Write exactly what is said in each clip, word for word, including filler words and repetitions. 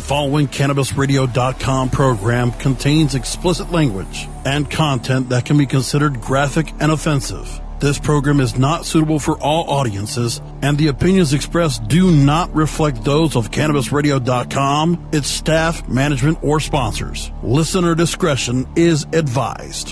following Cannabis Radio dot com program contains explicit language and content that can be considered graphic and offensive. This program is not suitable for all audiences, and the opinions expressed do not reflect those of Cannabis Radio dot com, its staff, management, or sponsors. Listener discretion is advised.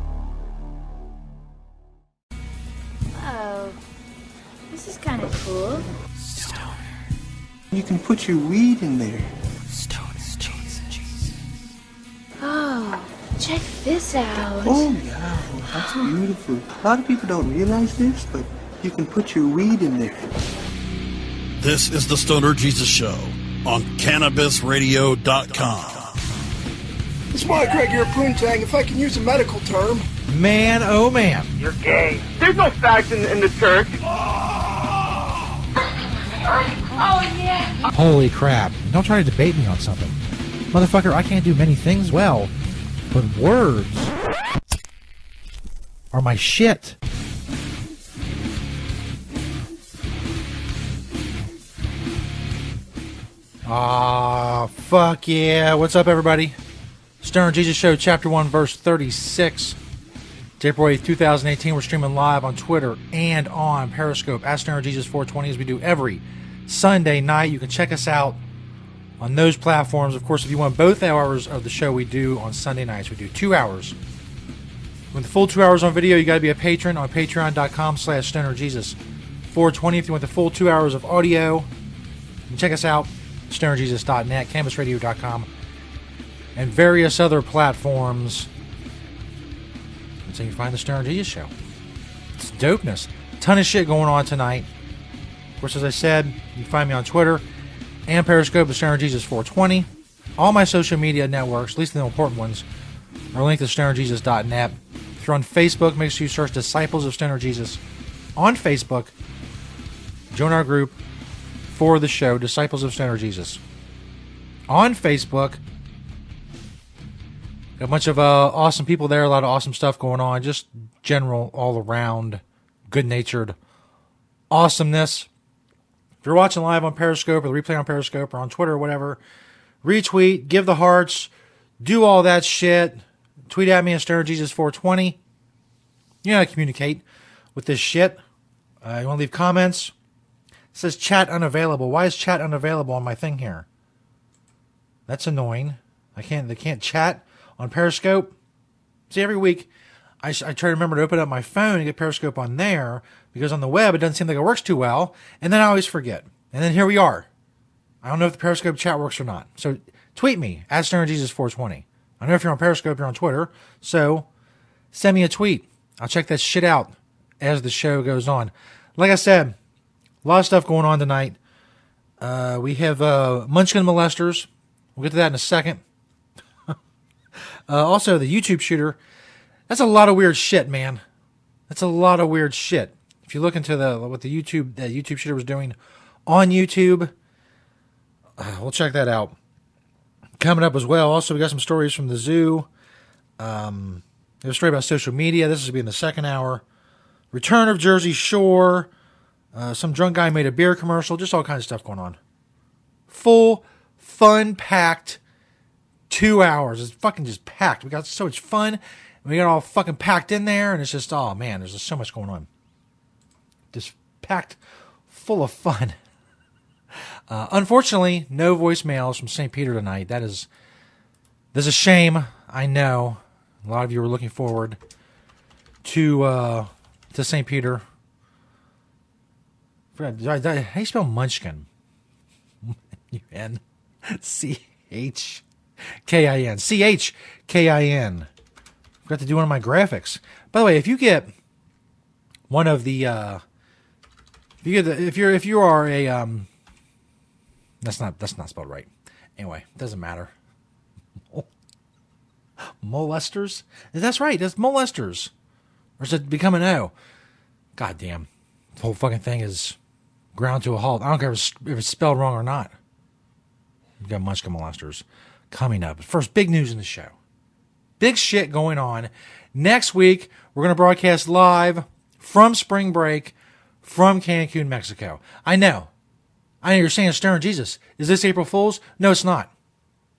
Oh, this is kind of cool. You can put your weed in there. Stones, cheese, cheese. Oh, check this out. Oh, yeah, that's beautiful. A lot of people don't realize this, but you can put your weed in there. This is the Stoner Jesus Show on Cannabis Radio dot com. It's my Greg here, Poontang, if I can use a medical term. Man, oh man. You're gay. There's no facts in, in the church. Oh, yeah. Holy crap. Don't try to debate me on something. Motherfucker, I can't do many things well, but words are my shit. Ah, fuck yeah. What's up, everybody? Stoner Jesus Show, Chapter one, Verse thirty-six. It's April eighth, twenty eighteen. We're streaming live on Twitter and on Periscope at Stoner Jesus four twenty, as we do every Sunday night. You can check us out on those platforms. Of course, if you want both hours of the show we do on Sunday nights, we do two hours. With the full two hours on video, you got to be a patron on patreon.com slash Stoner Jesus four twenty. If you want the full two hours of audio, you can check us out, stoner jesus dot net, cannabis radio dot com, and various other platforms. That's how you find the Stoner Jesus Show. It's dopeness. Ton of shit going on tonight. Of course, as I said, you can find me on Twitter and Periscope at Stoner Jesus four twenty. All my social media networks, at least the important ones, are linked to stoner jesus dot net. If you're on Facebook, make sure you search Disciples of Stoner Jesus on Facebook. Join our group for the show, Disciples of Stoner Jesus. On Facebook, got a bunch of uh, awesome people there, a lot of awesome stuff going on, just general, all-around, good-natured awesomeness. If you're watching live on Periscope or the replay on Periscope or on Twitter or whatever, retweet, give the hearts, do all that shit. Tweet at me at Stoner Jesus four twenty. You know how to communicate with this shit. Uh, you want to leave comments? It says chat unavailable. Why is chat unavailable on my thing here? That's annoying. I can't. They can't chat on Periscope. See, every week I, I try to remember to open up my phone and get Periscope on there, because on the web it doesn't seem like it works too well, and then I always forget. And then here we are. I don't know if the Periscope chat works or not. So tweet me at Stoner Jesus four twenty. I know if you're on Periscope, you're on Twitter. So send me a tweet. I'll check that shit out as the show goes on. Like I said, a lot of stuff going on tonight. Uh, we have uh, Munchkin Molesters. We'll get to that in a second. uh, also, the YouTube shooter. That's a lot of weird shit, man. That's a lot of weird shit. If you look into the what the YouTube the YouTube shooter was doing on YouTube, uh, we'll check that out. Coming up as well. Also, we got some stories from the zoo. Um, there's a story about social media. This is going to be in the second hour. Return of Jersey Shore. Uh, some drunk guy made a beer commercial. Just all kinds of stuff going on. Full, fun-packed two hours. It's fucking just packed. We got so much fun. We got all fucking packed in there, and it's just, oh man, there's just so much going on. Just packed full of fun. Uh, unfortunately, no voicemails from Saint Peter tonight. That is, that's a shame. I know a lot of you were looking forward to uh, to Saint Peter. How do you spell Munchkin? U N C H K I N. C H K I N. Forgot to do one of my graphics. By the way, if you get one of the, uh, if you get the, if you're if you are a um. That's not that's not spelled right. Anyway, doesn't matter. Molesters? That's right. That's molesters. Or is it become an O? God damn. The whole fucking thing is ground to a halt. I don't care if it's, if it's spelled wrong or not. We've got Munchkin Molesters coming up. But first, big news in the show. Big shit going on. Next week, we're going to broadcast live from spring break from Cancun, Mexico. I know. I know you're saying, Stoner Jesus, is this April Fool's? No, it's not.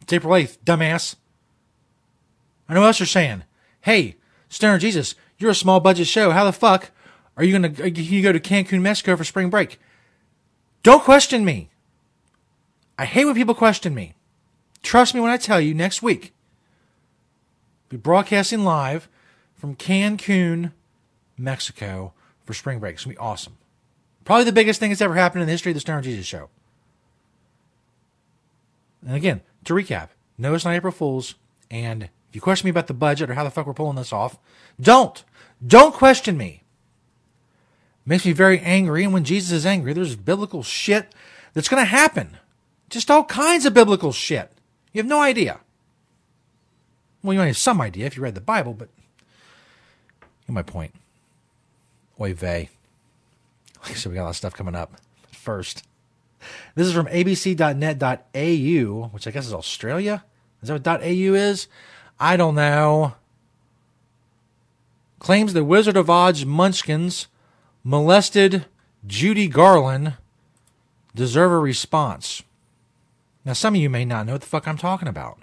It's April eighth, dumbass. I know what else you're saying. Hey, Stoner Jesus, you're a small budget show. How the fuck are you going to you go to Cancun, Mexico for spring break? Don't question me. I hate when people question me. Trust me when I tell you, next week, we'll be broadcasting live from Cancun, Mexico for spring break. It's going to be awesome. Probably the biggest thing that's ever happened in the history of the Stoner Jesus show. And again, to recap, no, it's not April Fool's. And if you question me about the budget or how the fuck we're pulling this off, don't. Don't question me. It makes me very angry. And when Jesus is angry, there's biblical shit that's going to happen. Just all kinds of biblical shit. You have no idea. Well, you might have some idea if you read the Bible, but you get my point. Oy vey. Like I said, we got a lot of stuff coming up. First, this is from A B C dot net dot A U, which I guess is Australia. Is that what .au is? I don't know. Claims the Wizard of Oz Munchkins molested Judy Garland deserve a response. Now, some of you may not know what the fuck I'm talking about.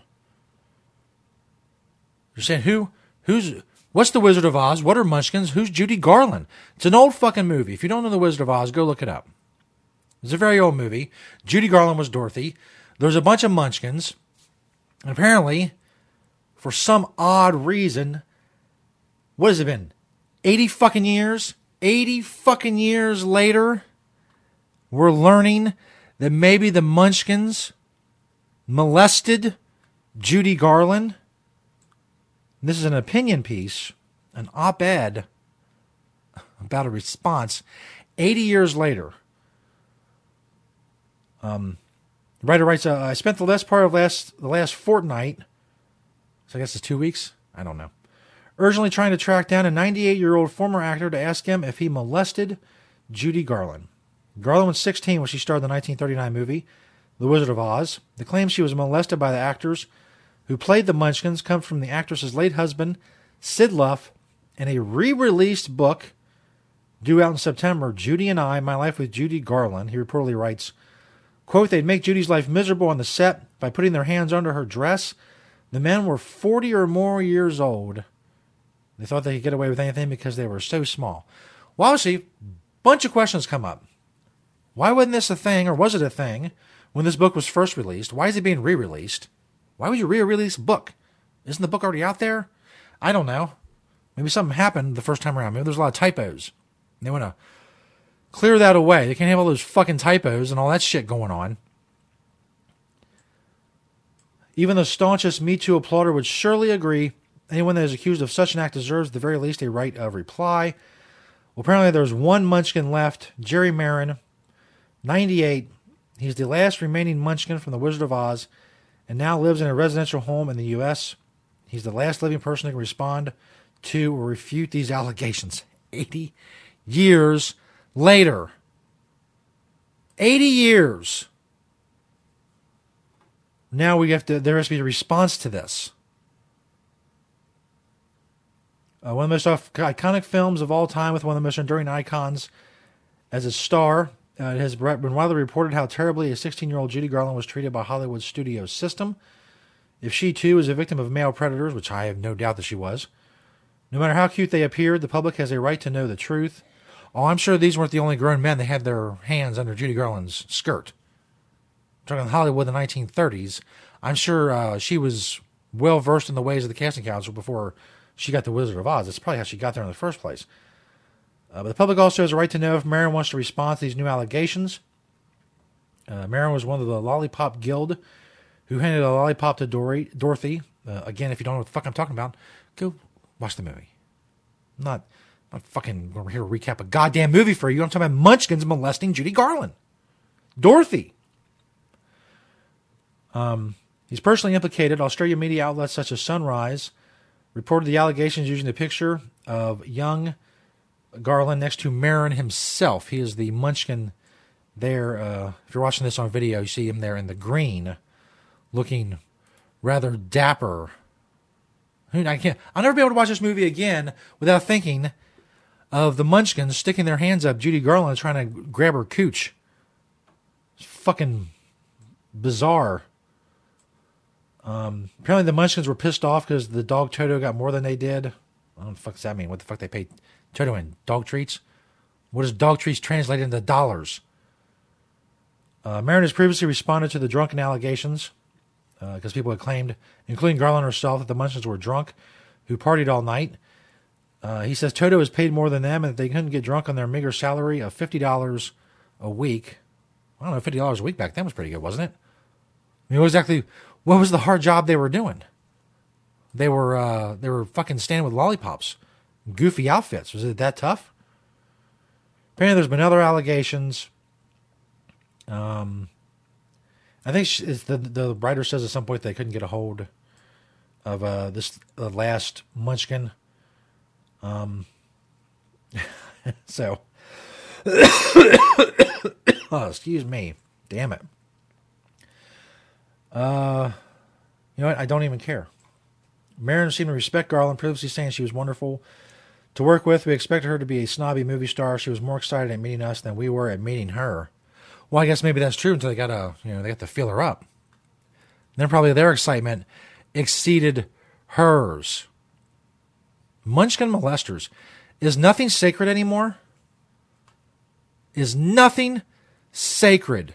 You're saying, who? Who's? What's the Wizard of Oz? What are Munchkins? Who's Judy Garland? It's an old fucking movie. If you don't know the Wizard of Oz, go look it up. It's a very old movie. Judy Garland was Dorothy. There's a bunch of Munchkins. And apparently, for some odd reason, what has it been? eighty fucking years? eighty fucking years later, we're learning that maybe the Munchkins molested Judy Garland. This is an opinion piece, an op-ed about a response eighty years later. Um, the writer writes, uh, I spent the last part of last the last fortnight, so I guess it's two weeks? I don't know, urgently trying to track down a ninety-eight-year-old former actor to ask him if he molested Judy Garland. Garland was sixteen when she starred in the nineteen thirty-nine movie The Wizard of Oz. The claim she was molested by the actors who played the Munchkins comes from the actress's late husband, Sid Luft, in a re-released book due out in September, Judy and I, My Life with Judy Garland. He reportedly writes, quote, they'd make Judy's life miserable on the set by putting their hands under her dress. The men were forty or more years old. They thought they could get away with anything because they were so small. Well, obviously, a bunch of questions come up. Why wasn't this a thing, or was it a thing, when this book was first released? Why is it being re-released? Why would you re-release a book? Isn't the book already out there? I don't know. Maybe something happened the first time around. Maybe there's a lot of typos. They want to clear that away. They can't have all those fucking typos and all that shit going on. Even the staunchest Me Too applauder would surely agree anyone that is accused of such an act deserves at the very least a right of reply. Well, apparently there's one Munchkin left, Jerry Marin, ninety-eight. He's the last remaining Munchkin from The Wizard of Oz and now lives in a residential home in the U S He's the last living person who can respond to or refute these allegations. eighty years later. eighty years. Now we have to, there has to be a response to this. Uh, one of the most iconic films of all time with one of the most enduring icons as a star. Uh, it has been widely reported how terribly a sixteen-year-old Judy Garland was treated by Hollywood's studio system. If she, too, is a victim of male predators, which I have no doubt that she was, no matter how cute they appeared, the public has a right to know the truth. Oh, I'm sure these weren't the only grown men that had their hands under Judy Garland's skirt. I'm talking Hollywood in the nineteen thirties. I'm sure uh, she was well-versed in the ways of the casting council before she got the Wizard of Oz. That's probably how she got there in the first place. Uh, but the public also has a right to know if Marin wants to respond to these new allegations. Uh, Marin was one of the Lollipop Guild who handed a lollipop to Dor- Dorothy. Uh, again, if you don't know what the fuck I'm talking about, go watch the movie. I'm not, I'm not fucking over here to recap a goddamn movie for you. I'm talking about Munchkins molesting Judy Garland. Dorothy. Um, he's personally implicated. Australian media outlets such as Sunrise reported the allegations using a picture of young Garland next to Marin himself. He is the Munchkin there. Uh, if you're watching this on video, you see him there in the green, looking rather dapper. I can't. I'll never be able to watch this movie again without thinking of the Munchkins sticking their hands up Judy Garland trying to grab her cooch. It's fucking bizarre. Um, apparently the Munchkins were pissed off because the dog Toto got more than they did. I don't know what the fuck does that mean? What the fuck they paid Toto in? Dog treats? What does dog treats translate into dollars? Uh, Maron has previously responded to the drunken allegations because uh, people had claimed, including Garland herself, that the Munchkins were drunk who partied all night. Uh, he says Toto has paid more than them and that they couldn't get drunk on their meager salary of fifty dollars a week. I don't know, fifty dollars a week back then was pretty good, wasn't it? I mean, what exactly, what was the hard job they were doing? They were, uh, they were fucking standing with lollipops, goofy outfits. Was it that tough? Apparently there's been other allegations. Um, I think she, it's the, the writer says at some point they couldn't get a hold of, uh, this uh, last Munchkin. Um, so, oh, excuse me. Damn it. Uh, you know what? I don't even care. Maron seemed to respect Garland, previously saying she was wonderful to work with. We expected her to be a snobby movie star. She was more excited at meeting us than we were at meeting her. Well, I guess maybe that's true until they got to, you know, they got to feel her up. And then probably their excitement exceeded hers. Munchkin molesters. Is nothing sacred anymore? Is nothing sacred?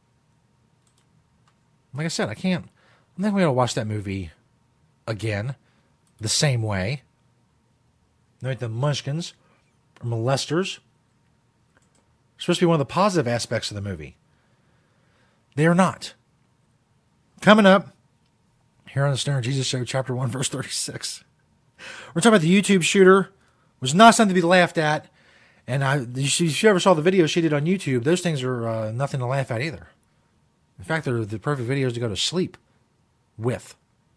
Like I said, I can't. I'm not going to watch that movie again the same way. Like the Munchkins are molesters. It's supposed to be one of the positive aspects of the movie. They are not. Coming up here on the Stoner Jesus Show, Chapter one, Verse thirty-six. We're talking about the YouTube shooter. It was not something to be laughed at. And I, if you ever saw the video she did on YouTube, those things are uh, nothing to laugh at either. In fact, they're the perfect videos to go to sleep with.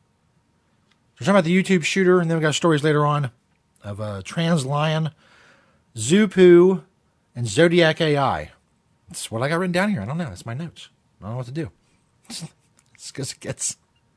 We're talking about the YouTube shooter, and then we got stories later on of uh, Trans Lion, Zupu, and Zodiac A I. That's what I got written down here. I don't know. That's my notes. I don't know what to do. It's because it gets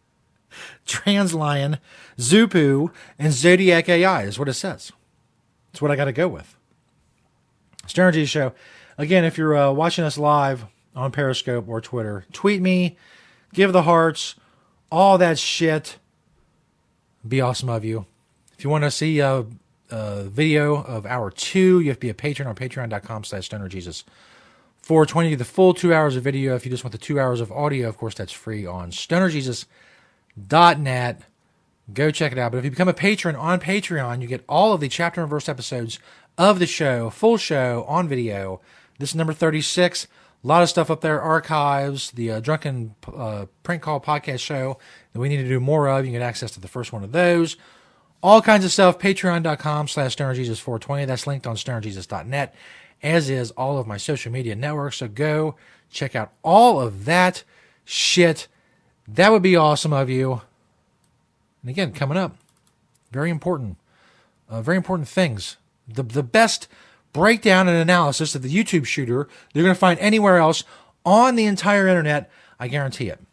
Trans Lion, Zupu, and Zodiac A I is what it says. That's what I got to go with. Stoner Jesus Show. Again, if you're uh, watching us live on Periscope or Twitter, tweet me, give the hearts, all that shit. Be awesome of you. If you want to see a, a video of hour two, you have to be a patron on patreon.com slash stonerjesus. four twenty, the full two hours of video. If you just want the two hours of audio, of course, that's free on stoner jesus dot net. Go check it out. But if you become a patron on Patreon, you get all of the chapter and verse episodes of the show, full show on video. This is number thirty-six. A lot of stuff up there, archives, the uh, Drunken uh, Prank Call podcast show that we need to do more of. You can get access to the first one of those. All kinds of stuff, patreon.com slash stonerjesus420. That's linked on stoner jesus dot net, as is all of my social media networks. So go check out all of that shit. That would be awesome of you. And again, coming up, very important, uh, very important things. The, the best breakdown and analysis of the YouTube shooter you're going to find anywhere else on the entire internet. I guarantee it.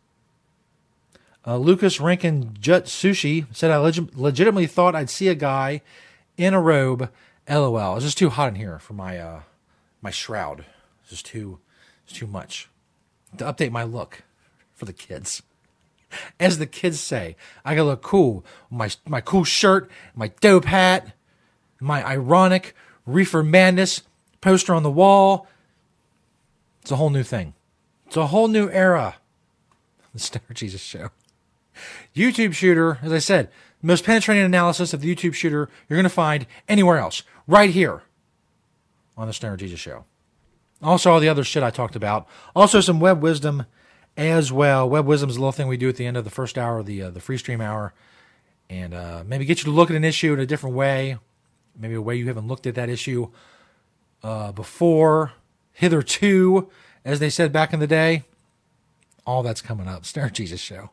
Uh, Lucas Rankin Jut Sushi said, I leg- legitimately thought I'd see a guy in a robe. LOL. It's just too hot in here for my uh, my shroud. It's just too, it's too much. To update my look for the kids. As the kids say, I gotta look cool. My my cool shirt, my dope hat, my ironic Reefer Madness poster on the wall. It's a whole new thing. It's a whole new era. The Stoner Jesus Show. YouTube shooter, as I said, the most penetrating analysis of the YouTube shooter you're going to find anywhere else. Right here on the Stoner Jesus Show. Also, all the other shit I talked about. Also, some web wisdom as well. Web wisdom is a little thing we do at the end of the first hour of the, uh, the free stream hour. And uh, maybe get you to look at an issue in a different way. Maybe a way you haven't looked at that issue uh, before, hitherto, as they said back in the day. All that's coming up. Stoner Jesus Show.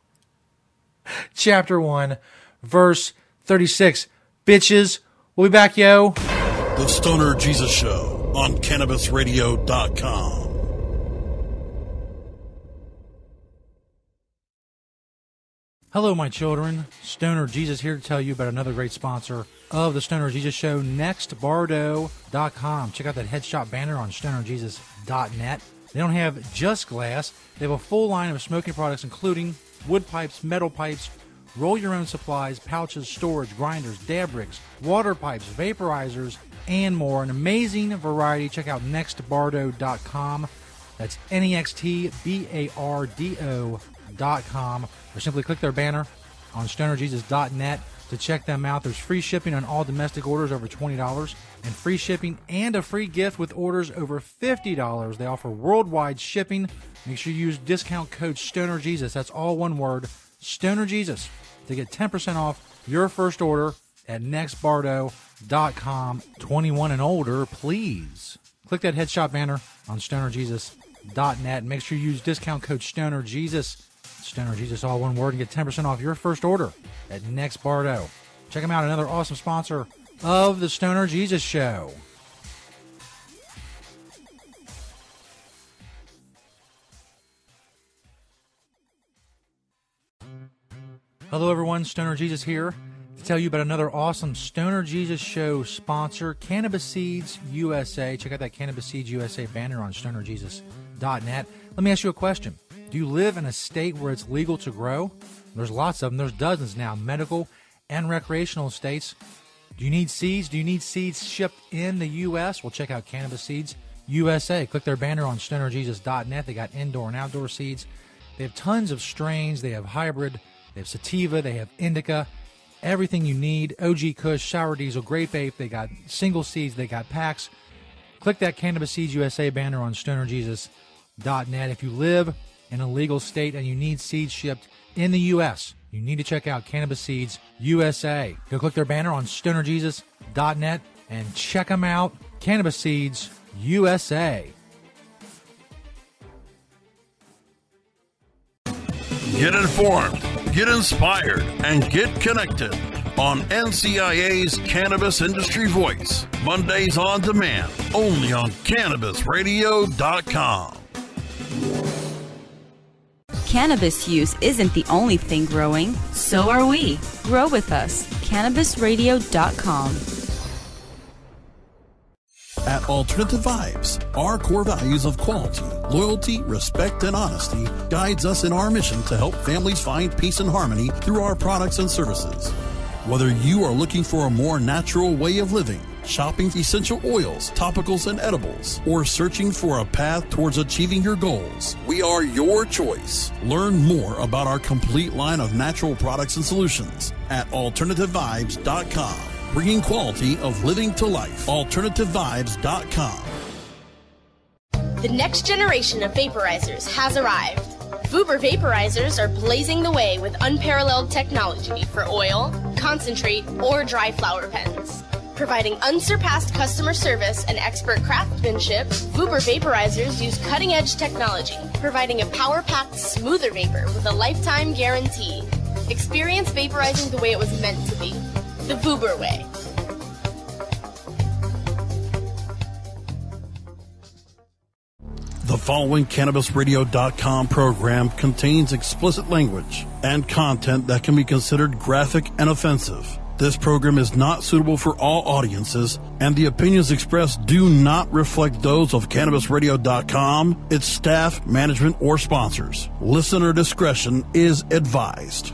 Chapter one, verse thirty-six. Bitches, we'll be back, yo. The Stoner Jesus Show on cannabis radio dot com. Hello, my children. Stoner Jesus here to tell you about another great sponsor of the Stoner Jesus Show, next bardo dot com. Check out that headshot banner on stoner jesus dot net. They don't have just glass. They have a full line of smoking products, including wood pipes, metal pipes, roll your own supplies, pouches, storage, grinders, dab rigs, water pipes, vaporizers, and more. An amazing variety. Check out next bardo dot com. That's N E X T B A R D O dot com. Or simply click their banner on stoner jesus dot net to check them out. There's free shipping on all domestic orders over twenty dollars and free shipping and a free gift with orders over fifty dollars. They offer worldwide shipping. Make sure you use discount code STONERJesus. That's all one word, STONERJesus, to get ten percent off your first order at next bardo dot com. twenty-one and older, please. Click that headshot banner on stoner jesus dot net. Make sure you use discount code STONERJesus. STONERJesus, all one word, and get ten percent off your first order at Next Bardo. Check them out, another awesome sponsor of the Stoner Jesus Show. Hello everyone, Stoner Jesus here to tell you about another awesome Stoner Jesus Show sponsor, Cannabis Seeds U S A. Check out that Cannabis Seeds U S A banner on stoner jesus dot net. Let me ask you a question. Do you live in a state where it's legal to grow? There's lots of them. There's dozens now, medical and recreational states. Do you need seeds? Do you need seeds shipped in the U S? Well, check out Cannabis Seeds U S A. Click their banner on stoner jesus dot net. They got indoor and outdoor seeds. They have tons of strains. They have hybrid. They have sativa. They have indica. Everything you need. O G Kush, Sour Diesel, Grape Ape. They got single seeds. They got packs. Click that Cannabis Seeds U S A banner on stoner jesus dot net. If you live in a legal state and you need seeds shipped in the U S, you need to check out Cannabis Seeds U S A. Go click their banner on stoner jesus dot net and check them out. Cannabis Seeds U S A. Get informed, get inspired, and get connected on N C I A's Cannabis Industry Voice. Mondays on demand, only on cannabis radio dot com. Cannabis use isn't the only thing growing, so are we. Grow with us. cannabis radio dot com. At Alternative Vibes, our core values of quality, loyalty, respect, and honesty guides us in our mission to help families find peace and harmony through our products and services. Whether you are looking for a more natural way of living, shopping essential oils, topicals, and edibles, or searching for a path towards achieving your goals, we are your choice. Learn more about our complete line of natural products and solutions at alternative vibes dot com. Bringing quality of living to life. alternative vibes dot com. The next generation of vaporizers has arrived. Vuber vaporizers are blazing the way with unparalleled technology for oil, concentrate, or dry flower pens. Providing unsurpassed customer service and expert craftsmanship, Vuber vaporizers use cutting-edge technology, providing a power-packed, smoother vapor with a lifetime guarantee. Experience vaporizing the way it was meant to be. The Vuber way. The following cannabis radio dot com program contains explicit language and content that can be considered graphic and offensive. This program is not suitable for all audiences, and the opinions expressed do not reflect those of cannabis radio dot com, its staff, management, or sponsors. Listener discretion is advised.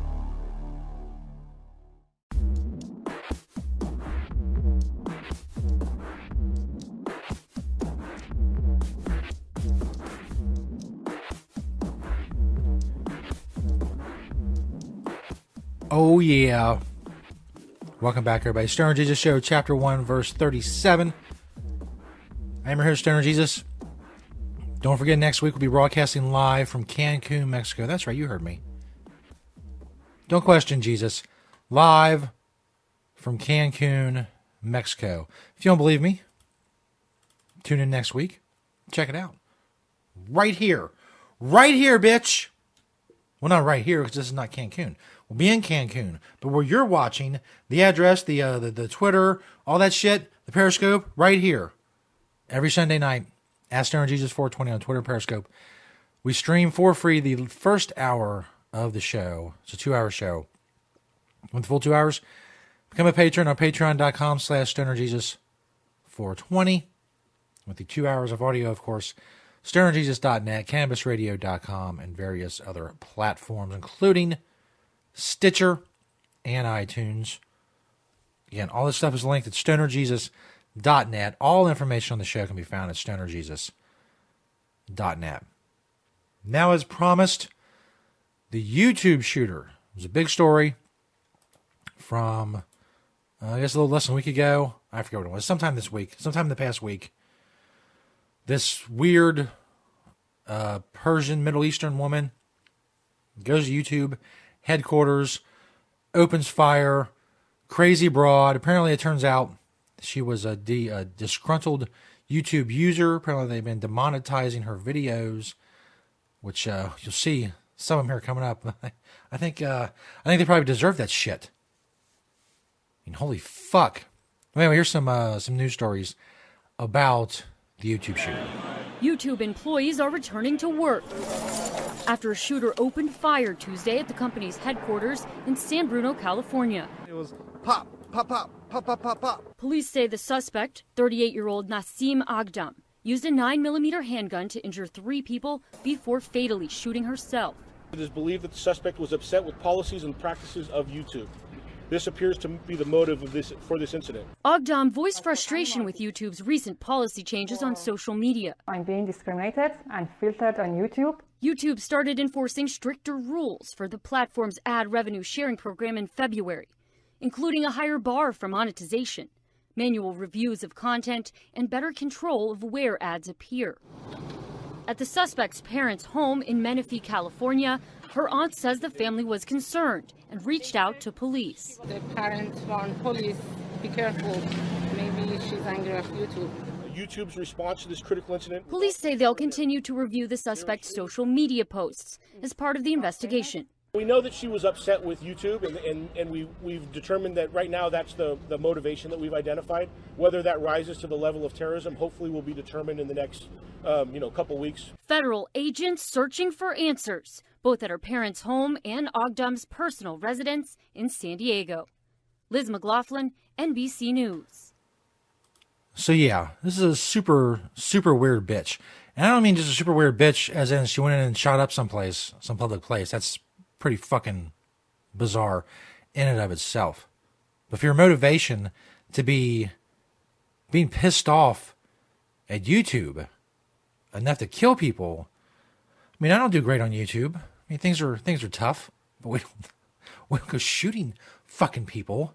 Oh, yeah. Welcome back, everybody. Stoner Jesus Show, Chapter one, Verse thirty-seven. I am your host, Stoner Jesus. Don't forget, next week we'll be broadcasting live from Cancun, Mexico. That's right, you heard me. Don't question Jesus. Live from Cancun, Mexico. If you don't believe me, tune in next week. Check it out. Right here. Right here, bitch. Well, not right here, because this is not Cancun. We'll be in Cancun. But where you're watching, the address, the, uh, the the Twitter, all that shit, the Periscope, right here. Every Sunday night, Ask Stoner Jesus four twenty on Twitter and Periscope. We stream for free the first hour of the show. It's a two-hour show. Want the full two hours? Become a patron on patreon dot com slash stoner jesus four twenty. With the two hours of audio, of course, stoner jesus dot net, cannabis radio dot com, and various other platforms, including Stitcher and iTunes. Again, all this stuff is linked at stoner jesus dot net. All information on the show can be found at stoner jesus dot net. Now, as promised, the YouTube shooter. It was a big story from, uh, I guess, a little less than a week ago. I forget what it was. Sometime this week. Sometime in the past week. This weird uh, Persian, Middle Eastern woman goes to YouTube headquarters, opens fire, crazy broad. Apparently, it turns out she was a, de- a disgruntled YouTube user. Apparently, they've been demonetizing her videos, which uh, you'll see some of them here coming up. I think uh, I think they probably deserve that shit. I mean, holy fuck. Anyway, here's some uh, some news stories about the YouTube shooter. YouTube employees are returning to work after a shooter opened fire Tuesday at the company's headquarters in San Bruno, California. It was pop, pop, pop, pop, pop, pop, pop. Police say the suspect, thirty-eight-year-old Nassim Aghdam, used a nine millimeter handgun to injure three people before fatally shooting herself. It is believed that the suspect was upset with policies and practices of YouTube. This appears to be the motive of this for this incident. Aghdam voiced frustration with YouTube's recent policy changes on social media. I'm being discriminated and filtered on YouTube. YouTube started enforcing stricter rules for the platform's ad revenue sharing program in February, including a higher bar for monetization, manual reviews of content, and better control of where ads appear. At the suspect's parents' home in Menifee, California, her aunt says the family was concerned and reached out to police. The parents warned police, be careful, maybe she's angry at YouTube. YouTube's response to this critical incident. Police say they'll continue to review the suspect's social media posts as part of the investigation. We know that she was upset with YouTube, and, and, and we, we've determined that right now that's the, the motivation that we've identified. Whether that rises to the level of terrorism, hopefully will be determined in the next um, you know, couple weeks. Federal agents searching for answers, both at her parents' home and Aghdam's personal residence in San Diego. Liz McLaughlin, N B C News. So yeah, this is a super, super weird bitch. And I don't mean just a super weird bitch as in she went in and shot up someplace, some public place. That's pretty fucking bizarre in and of itself. But for your motivation to be being pissed off at YouTube enough to kill people, I mean, I don't do great on YouTube. I mean, things are things are tough, but we don't, we don't go shooting fucking people.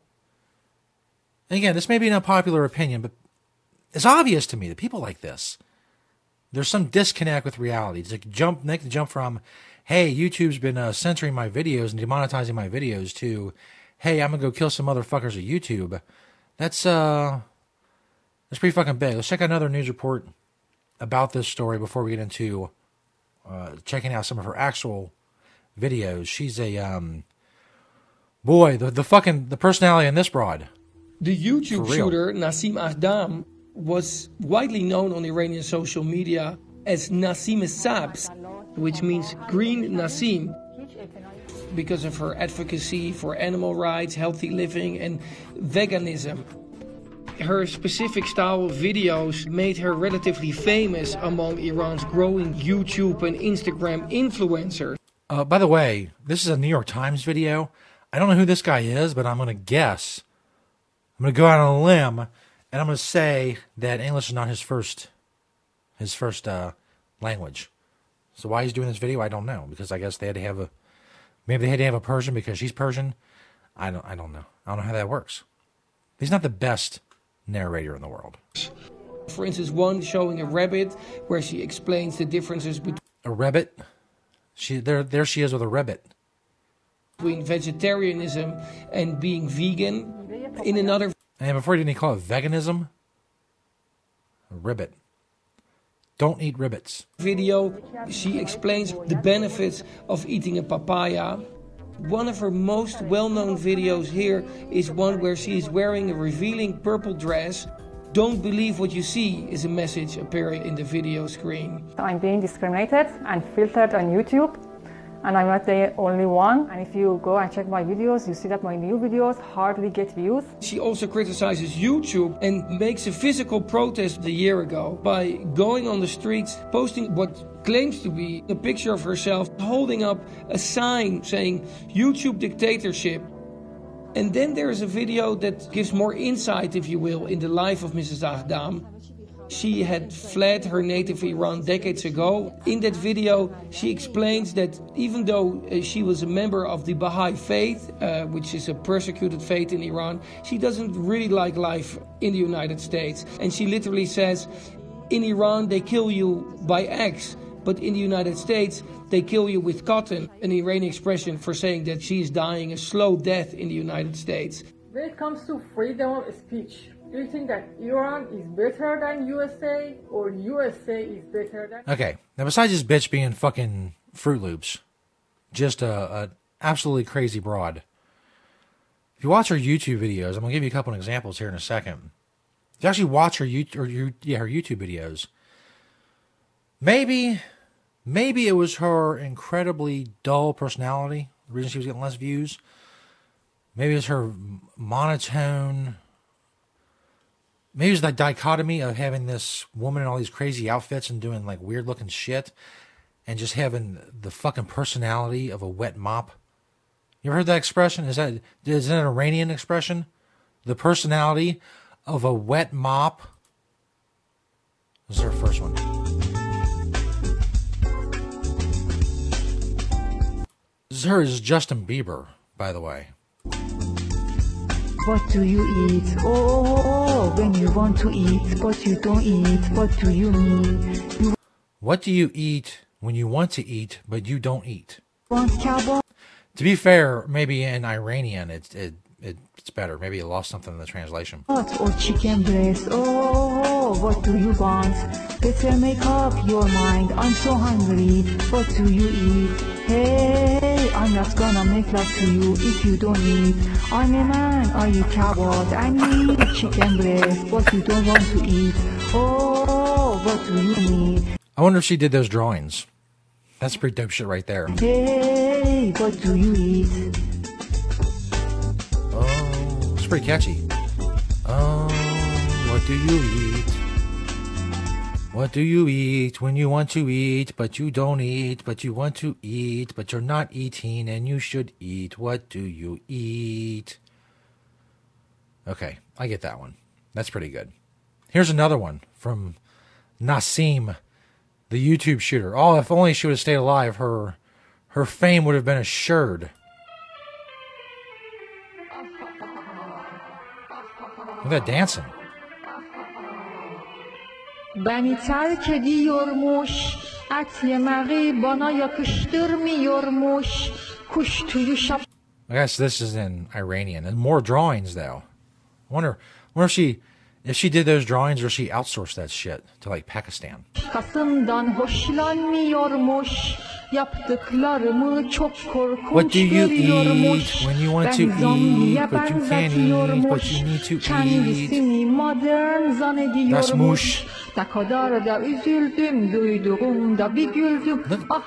And again, this may be an unpopular opinion, but it's obvious to me that people like this, there's some disconnect with reality. It's like jump, make the jump from, hey, YouTube's been uh, censoring my videos and demonetizing my videos, to, hey, I'm gonna go kill some motherfuckers at YouTube. That's uh, that's pretty fucking big. Let's check out another news report about this story before we get into uh, checking out some of her actual videos. She's a um, boy, the the fucking the personality in this broad. The YouTube shooter Nassim Aghdam was widely known on Iranian social media as Nassim Sabz, which means Green Nassim, because of her advocacy for animal rights, healthy living, and veganism. Her specific style of videos made her relatively famous among Iran's growing YouTube and Instagram influencers. Uh, by the way, this is a New York Times video. I don't know who this guy is, but I'm going to guess. I'm going to go out on a limb, and I'm going to say that English is not his first, his first uh, language. So why he's doing this video, I don't know, because I guess they had to have a, maybe they had to have a Persian because she's Persian. I don't, I don't know. I don't know how that works. He's not the best narrator in the world. For instance, one showing a rabbit where she explains the differences between a rabbit. She there, there she is with a rabbit. Between vegetarianism and being vegan. In another, and before you didn't call it veganism, a ribbit. Don't eat ribbits. Video, she explains the benefits of eating a papaya. One of her most well-known videos here is one where she is wearing a revealing purple dress. Don't believe what you see is a message appearing in the video screen. I'm being discriminated and filtered on YouTube. and I'm not the only one. And if you go and check my videos, you see that my new videos hardly get views. She also criticizes YouTube and makes a physical protest a year ago by going on the streets, posting what claims to be a picture of herself, holding up a sign saying YouTube dictatorship. And then there's a video that gives more insight, if you will, in the life of Missus Aghdam. She had fled her native Iran decades ago. In that video, she explains that even though uh, she was a member of the Baha'i faith, uh, which is a persecuted faith in Iran, she doesn't really like life in the United States. And she literally says, in Iran, they kill you by axe, but in the United States, they kill you with cotton, an Iranian expression for saying that she is dying a slow death in the United States. When it comes to freedom of speech, do you think that Iran is better than U S A or U S A is better than... Okay, now besides this bitch being fucking Fruit Loops, just a, a absolutely crazy broad. If you watch her YouTube videos, I'm going to give you a couple of examples here in a second. If you actually watch her, YouTube, or your, yeah, her YouTube videos, maybe, maybe it was her incredibly dull personality, the reason she was getting less views. Maybe it's her monotone... Maybe it's that dichotomy of having this woman in all these crazy outfits and doing like weird looking shit and just having the fucking personality of a wet mop. You ever heard that expression? Is that, is that an Iranian expression? The personality of a wet mop. This is our first one. This is her is Justin Bieber, by the way. What do you eat? Oh, when you want to eat, but you don't eat. What do you mean? You what do you eat when you want to eat, but you don't eat? Want kebab? To be fair, maybe in Iranian it's it, it it's better. Maybe it lost something in the translation. What or chicken breast? Oh, what do you want? Better make up your mind. I'm so hungry. What do you eat? Hey, I'm not gonna make love to you if you don't eat. I'm a man, I eat kebab, I need chicken breast, but you don't want to eat. Oh, what do you need? I wonder if she did those drawings. That's pretty dope shit right there. Hey, what do you eat? Oh, it's pretty catchy. Oh, what do you eat? What do you eat when you want to eat, but you don't eat, but you want to eat, but you're not eating and you should eat? What do you eat? Okay, I get that one. That's pretty good. Here's another one from Nassim, the YouTube shooter. Oh, if only she would have stayed alive, her her fame would have been assured. Look at that dancing. Beni terk ediyormuş, et yemeği bana yakıştırmıyormuş, kuş tüyü şap... I guess this is in Iranian. And more drawings, though. I wonder, wonder if she, if she did those drawings or she outsourced that shit to, like, Pakistan. Kasımdan hoşlanmıyormuş, yaptıklarımı çok korkunç What do you görüyormuş. eat when you want to eat, but you can't eat, but you need to eat? Kendisini modern zannediyormuş. That's mush. Ne kadar da üzüldüm, duyduğumda bir güldüm.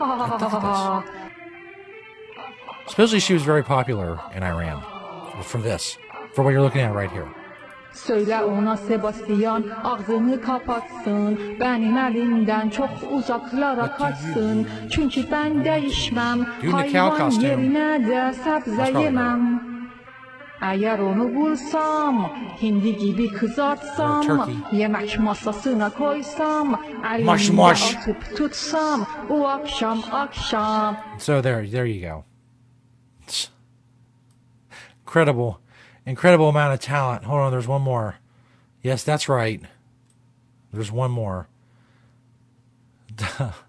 Supposedly she was very popular in Iran for this, for what you're looking at right here. Söyle ona Sebastian ağzını kapatsın, benim elimden çok uzaklara kaçsın. Çünkü ben değişmem, hayvan yerine de sebze yemem. Eğer onu bulsam, hindi gibi kızartsam, yemek masasına koysam, elimde atıp tutsam, o akşam akşam. So there, there you go. Incredible, incredible amount of talent. Hold on, there's one more. Yes, that's right. There's one more. I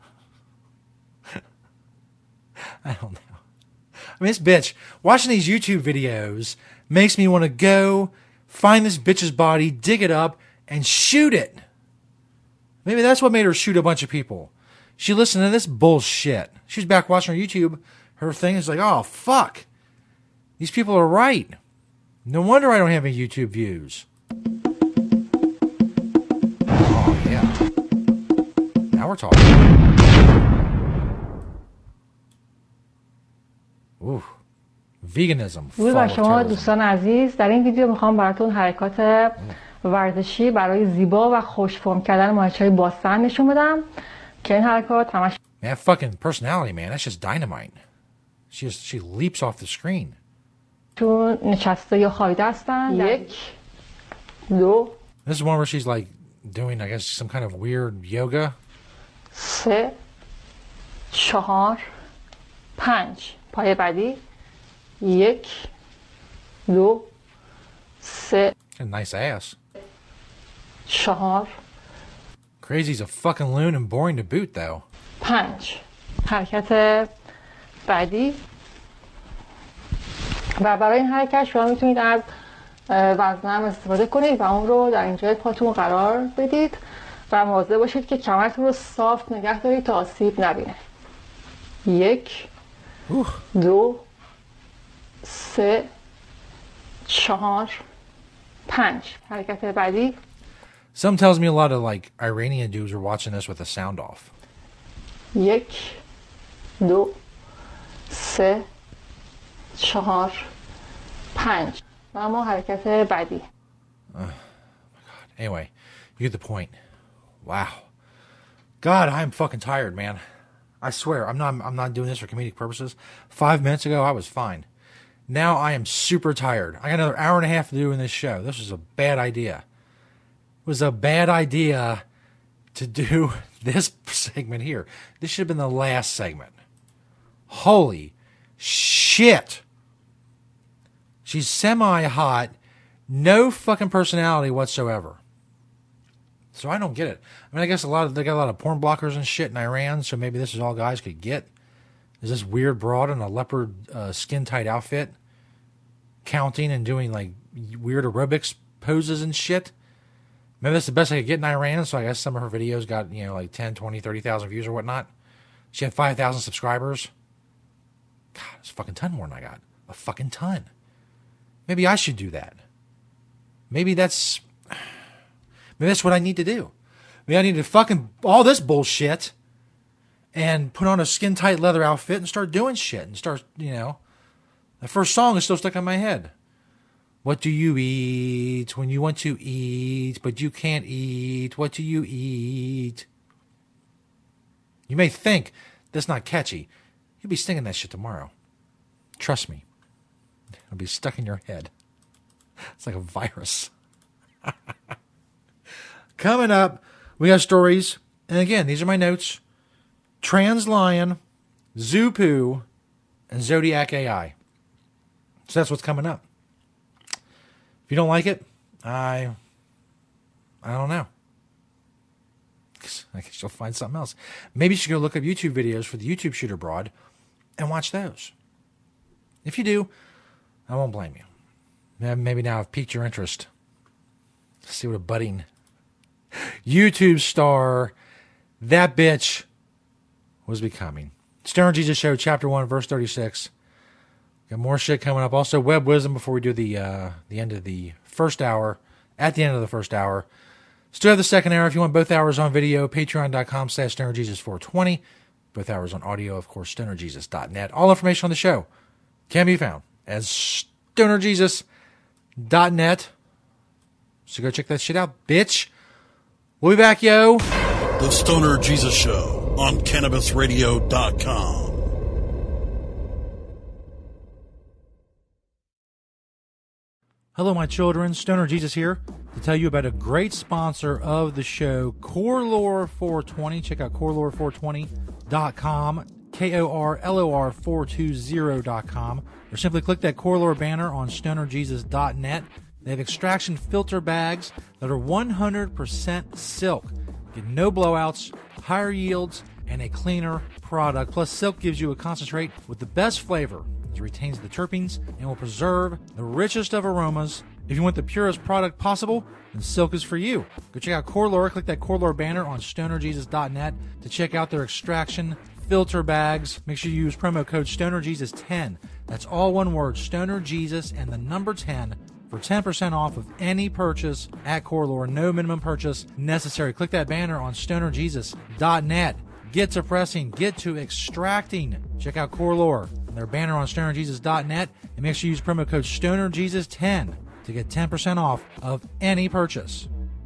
don't know. I mean, this bitch, watching these YouTube videos makes me want to go find this bitch's body, dig it up, and shoot it. Maybe that's what made her shoot a bunch of people. She listened to this bullshit. She was back watching her YouTube. Her thing is like, oh, fuck. These people are right. No wonder I don't have any YouTube views. Oh, yeah. Now we're talking. Ooh. Veganism. درود بر شما دوستان عزیز. در این ویدیو میخوام براتون حرکات ورزشی برای زیبا و خوش فرم کردن ماهیچه‌های باسن نشون بدم که این حرکات همش Man, fucking personality, man. That's just dynamite. She just, she leaps off the screen. چون نشسته یا خوابیده هستن. یک دو This is one where she's like doing, I guess, some kind of weird yoga. سه چهار پنج پای بعدی یک دو سه A nice ass. چهار Crazy's a fucking loon and boring to boot, though. پنج حرکت بعدی. و برای این حرکت شما میتونید از وزنم استفاده کنید و اون رو در اینجای پاتون قرار بدید و مواظب باشید که کمرتون رو صاف نگه دارید تا آسیب نبینه. یک دو سه چهار پنج حرکت بعدی. Some tells me a lot of like Iranian dudes are watching this with the sound off. یک دو سه چهار پنج و اما حرکت بعدی. Oh my god. Anyway, you get the point. Wow. God, I'm fucking tired, man. I swear, I'm not I'm not doing this for comedic purposes. Five minutes ago, I was fine. Now I am super tired. I got another hour and a half to do in this show. This was a bad idea. It was a bad idea to do this segment here. This should have been the last segment. Holy shit. She's semi-hot. No fucking personality whatsoever. So I don't get it. I mean, I guess a lot of they got a lot of porn blockers and shit in Iran, so maybe this is all guys could get. Is this weird broad in a leopard uh, skin-tight outfit counting and doing like weird aerobics poses and shit? Maybe that's the best I could get in Iran, so I guess some of her videos got, you know, like ten, twenty, thirty thousand views or whatnot. She had five thousand subscribers. God, it's a fucking ton more than I got. A fucking ton. Maybe I should do that. Maybe that's... Maybe that's what I need to do. Maybe I need to fucking all this bullshit and put on a skin-tight leather outfit and start doing shit and start, you know. The first song is still stuck in my head. What do you eat when you want to eat, but you can't eat? What do you eat? You may think that's not catchy. You'll be singing that shit tomorrow. Trust me. It'll be stuck in your head. It's like a virus. Coming up, we got stories. And again, these are my notes. Trans Lion, Zoo-Poo, and Zodiac A I. So that's what's coming up. If you don't like it, I... I don't know. I guess you'll find something else. Maybe you should go look up YouTube videos for the YouTube Shooter Broad and watch those. If you do, I won't blame you. Maybe now I've piqued your interest. Let's see what a budding YouTube star that bitch was becoming. Stoner Jesus Show, Chapter one, Verse thirty-six. Got more shit coming up. Also, Web Wisdom before we do the uh, the end of the first hour. At the end of the first hour. Still have the second hour. If you want both hours on video, patreon.com slash stonerjesus420. Both hours on audio, of course, stoner jesus dot net. All information on the show can be found as stoner jesus dot net. So go check that shit out, bitch. We'll be back, yo. The Stoner Jesus Show on cannabis radio dot com. Hello, my children. Stoner Jesus here to tell you about a great sponsor of the show, Core Lore four twenty. Check out core lore four twenty dot com, K O R L O R four twenty dot com, or simply click that Core Lore banner on stoner jesus dot net. They have extraction filter bags that are one hundred percent silk. Get no blowouts, higher yields, and a cleaner product. Plus, silk gives you a concentrate with the best flavor. It retains the terpenes and will preserve the richest of aromas. If you want the purest product possible, then silk is for you. Go check out Core Lore. Click that Core Lore banner on stoner jesus dot net to check out their extraction filter bags. Make sure you use promo code stoner jesus ten. That's all one word, StonerJesus and the number ten for ten percent off of any purchase at Core Lore. No minimum purchase necessary. Click that banner on stoner jesus dot net. Get to pressing. Get to extracting. Check out Core Lore. their banner on stoner jesus dot net, and make sure you use promo code stoner jesus ten to get ten percent off of any purchase.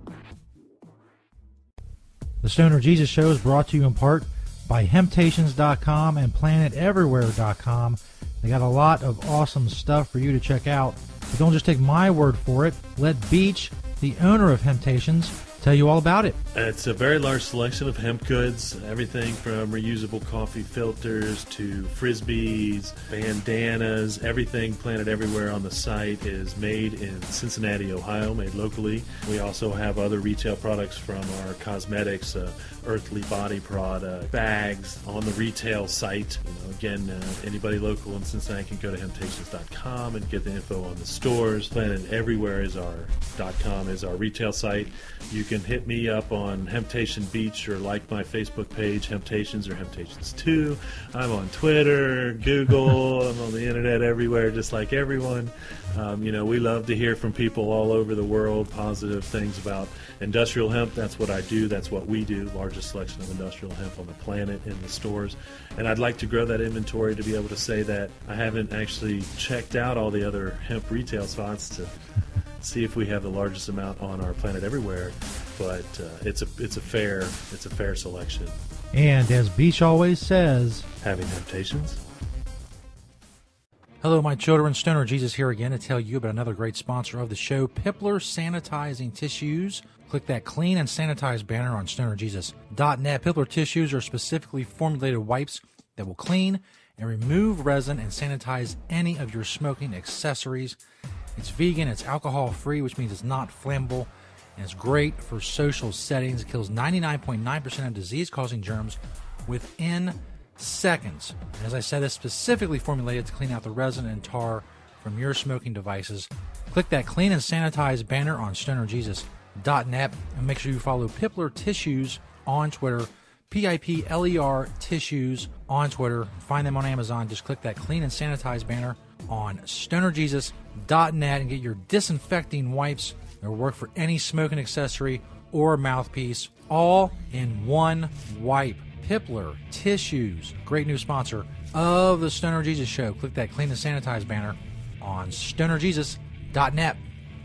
The Stoner Jesus Show is brought to you in part by Hemptations dot com and Planet Everywhere dot com. They got a lot of awesome stuff for you to check out. But don't just take my word for it. Let Beach, the owner of Hemptations, tell you all about it. It's a very large selection of hemp goods, everything from reusable coffee filters to frisbees, bandanas, everything Planet Everywhere on the site is made in Cincinnati, Ohio, made locally. We also have other retail products from our cosmetics, uh, Earthly Body product, bags on the retail site. You know, again, uh, anybody local in Cincinnati can go to Hemptations dot com and get the info on the stores. Planet Everywhere is our .com is our retail site. You can hit me up on Hemptation Beach or like my Facebook page, Hemptations or Hemptations two. I'm on Twitter, Google, I'm on the internet everywhere, just like everyone. Um, you know, we love to hear from people all over the world, positive things about industrial hemp. That's what I do. That's what we do. Largest selection of industrial hemp on the planet in the stores. And I'd like to grow that inventory to be able to say that I haven't actually checked out all the other hemp retail spots to see if we have the largest amount on our Planet Everywhere. But uh, it's a it's a fair it's a fair selection. And as Beach always says, having Hemptations. Hello, my children. Stoner Jesus here again to tell you about another great sponsor of the show, Pipler Sanitizing Tissues. Click that clean and sanitize banner on stoner jesus dot net. Pipler tissues are specifically formulated wipes that will clean and remove resin and sanitize any of your smoking accessories. It's vegan, it's alcohol-free, which means it's not flammable, and it's great for social settings. It kills ninety-nine point nine percent of disease-causing germs within seconds. And as I said, it's specifically formulated to clean out the resin and tar from your smoking devices. Click that clean and sanitize banner on stoner jesus dot net and make sure you follow Pipler Tissues on Twitter, P I P L E R Tissues on Twitter. Find them on Amazon. Just click that clean and sanitize banner on stoner jesus dot net and get your disinfecting wipes that will work for any smoking accessory or mouthpiece, all in one wipe. Pipler Tissues, great new sponsor of the Stoner Jesus Show. Click that clean and sanitize banner on stoner jesus dot net.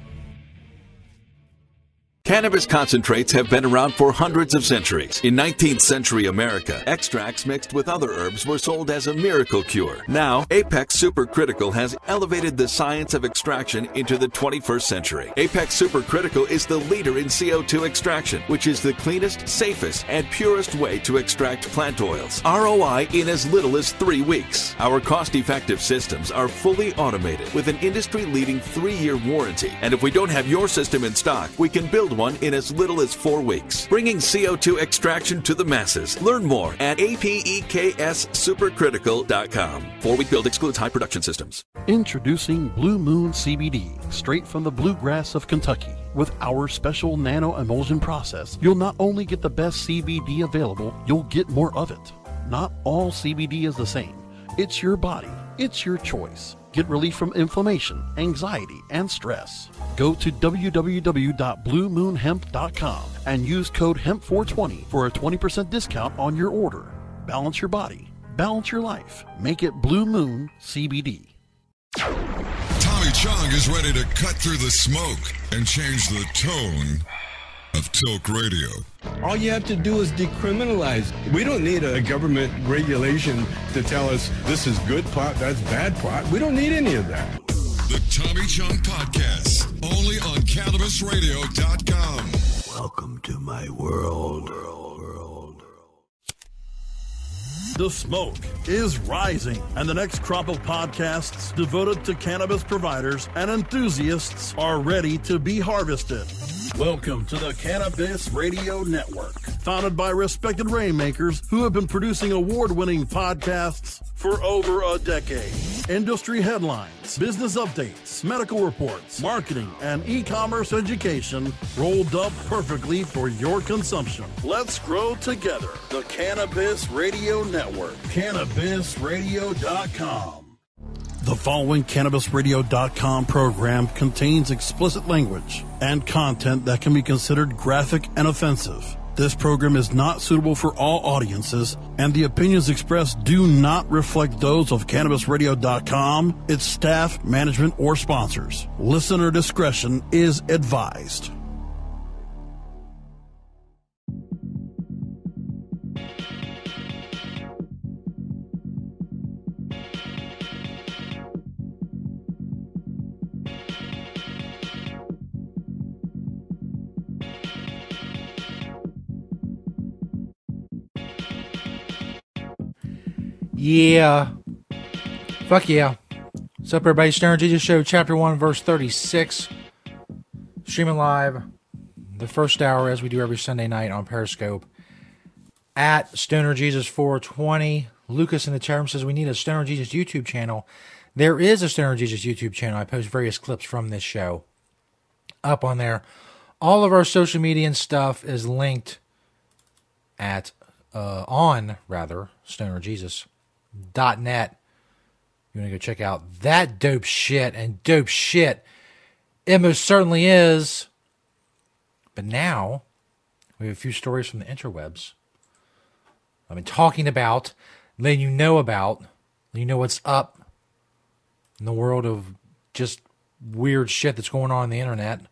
Cannabis concentrates have been around for hundreds of centuries. In nineteenth century America, extracts mixed with other herbs were sold as a miracle cure. Now, Apex Supercritical has elevated the science of extraction into the twenty-first century. Apex Supercritical is the leader in C O two extraction, which is the cleanest, safest, and purest way to extract plant oils. R O I in as little as three weeks. Our cost-effective systems are fully automated with an industry-leading three-year warranty. And if we don't have your system in stock, we can build one in as little as four weeks. Bringing C O two extraction to the masses. Learn more at apeks supercritical dot com. Four-week build excludes high production systems. Introducing Blue Moon C B D, straight from the bluegrass of Kentucky. With our special nano emulsion process, you'll not only get the best C B D available, you'll get more of it. Not all C B D is the same. It's your body. It's your choice. Get relief from inflammation, anxiety, and stress. Go to w w w dot blue moon hemp dot com and use code hemp four twenty for a twenty percent discount on your order. Balance your body. Balance your life. Make it Blue Moon C B D. Tommy Chong is ready to cut through the smoke and change the tone of Tilk Radio. All you have to do is decriminalize. We don't need a government regulation to tell us this is good pot, that's bad pot. We don't need any of that. The Tommy Chong Podcast, only on cannabis radio dot com. Welcome to my world. The smoke is rising, and the next crop of podcasts devoted to cannabis providers and enthusiasts are ready to be harvested. Welcome to the Cannabis Radio Network, founded by respected rainmakers who have been producing award-winning podcasts for over a decade. Industry headlines, business updates, medical reports, marketing, and e-commerce education rolled up perfectly for your consumption. Let's grow together. The Cannabis Radio Network, cannabis radio dot com. The following cannabis radio dot com program contains explicit language and content that can be considered graphic and offensive. This program is not suitable for all audiences, and the opinions expressed do not reflect those of Cannabis Radio dot com, its staff, management, or sponsors. Listener discretion is advised. Yeah. Fuck yeah. What's up, everybody? Stoner Jesus Show, Chapter one, Verse thirty-six. Streaming live the first hour, as we do every Sunday night on Periscope, at Stoner Jesus four twenty. Lucas in the chat room says we need a Stoner Jesus YouTube channel. There is a Stoner Jesus YouTube channel. I post various clips from this show up on there. All of our social media and stuff is linked at, uh, on, rather, Stoner Jesus dot net. You want to go check out that dope shit, and dope shit it most certainly is. But now we have a few stories from the interwebs I've been talking about, letting you know about, letting you know what's up in the world of just weird shit that's going on on the internet.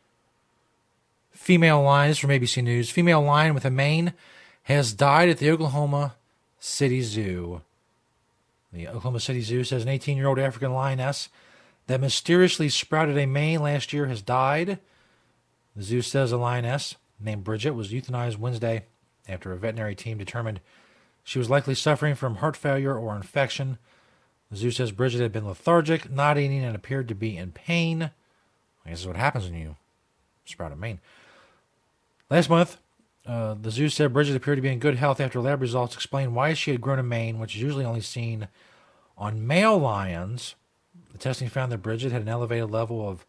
Female lion, this is from A B C News. Female lion with a mane has died at the Oklahoma City Zoo. The Oklahoma City Zoo says an eighteen-year-old African lioness that mysteriously sprouted a mane last year has died. The zoo says a lioness named Bridget was euthanized Wednesday after a veterinary team determined she was likely suffering from heart failure or infection. The zoo says Bridget had been lethargic, not eating, and appeared to be in pain. I guess this is what happens when you sprout a mane. Last month, Uh, the zoo said Bridget appeared to be in good health after lab results explained why she had grown a mane, which is usually only seen on male lions. The testing found that Bridget had an elevated level of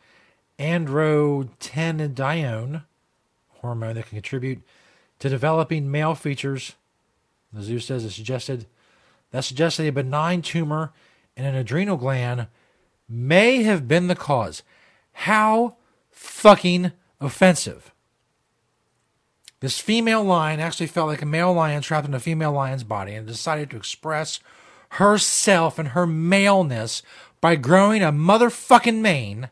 androstenedione hormone that can contribute to developing male features. The zoo says it suggested that suggested a benign tumor in an adrenal gland may have been the cause. How fucking offensive. This female lion actually felt like a male lion trapped in a female lion's body and decided to express herself and her maleness by growing a motherfucking mane.